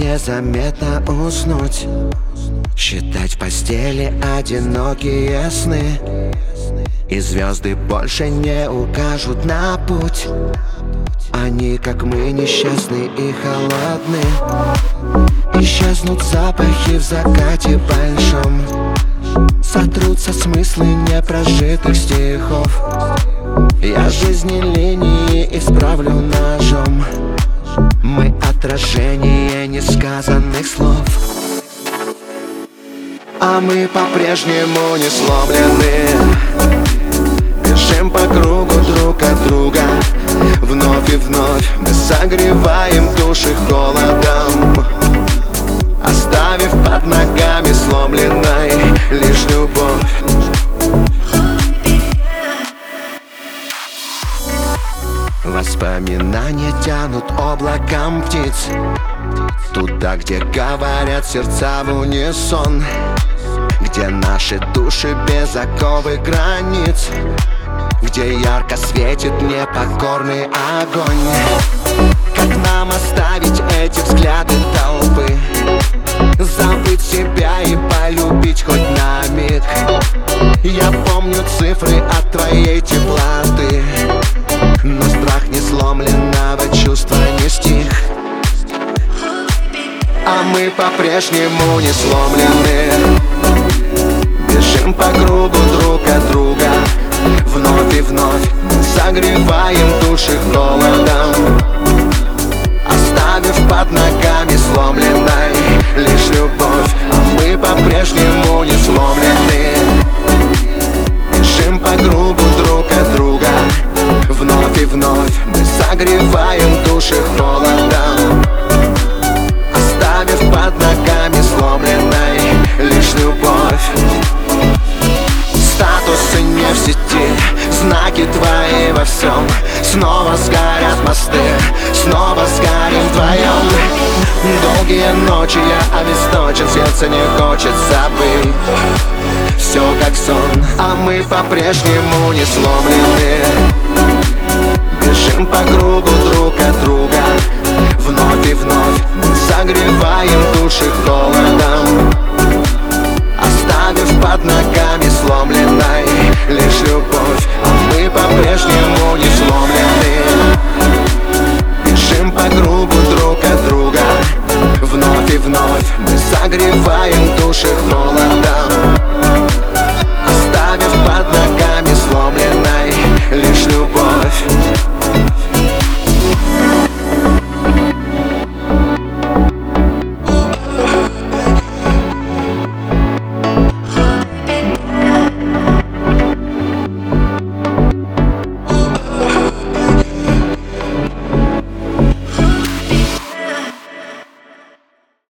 незаметно уснуть, считать в постели одинокие сны, и звезды больше не укажут на путь. Они, как мы, несчастны и холодны. Исчезнут запахи в закате большом, сотрутся смыслы непрожитых стихов. Я жизни линии исправлю ножом. Мы отражение несказанных слов. А мы по-прежнему не сломлены, бежим по кругу друг от друга. Вновь и вновь мы согреваем души холодом, оставив под ногами сломленной лишь любовь. Воспоминания тянут облаком птиц туда, где говорят сердца в унисон, где наши души без оковы границ, где ярко светит непокорный огонь. Как нам оставить эти взгляды толпы, забыть себя и полюбить хоть на миг? Я помню цифры от твоей теплоты, но страх не сломленного чувства не стих. А мы по-прежнему не сломлены, бежим по кругу друг от друга. Вновь и вновь согреваем души холодом, оставив под ногами сломленной лишь любовь. А мы по-прежнему не сломлены, бежим по кругу друг от друга. Вновь и вновь мы согреваем души холодом, оставив под ногами сломленной лишь любовь. Статусы не в сети, знаки твои во всем. Снова сгорят мосты, снова сгорим вдвоем. Долгие ночи я обесточен, сердце не хочет забыть. Все как сон, а мы по-прежнему не сломлены, бежим по кругу друг от друга. Вновь и вновь мы согреваем души холодом, оставив под ногами сломленной лишь любовь. А мы по-прежнему не сломлены, бежим по кругу друг от друга. Вновь и вновь мы согреваем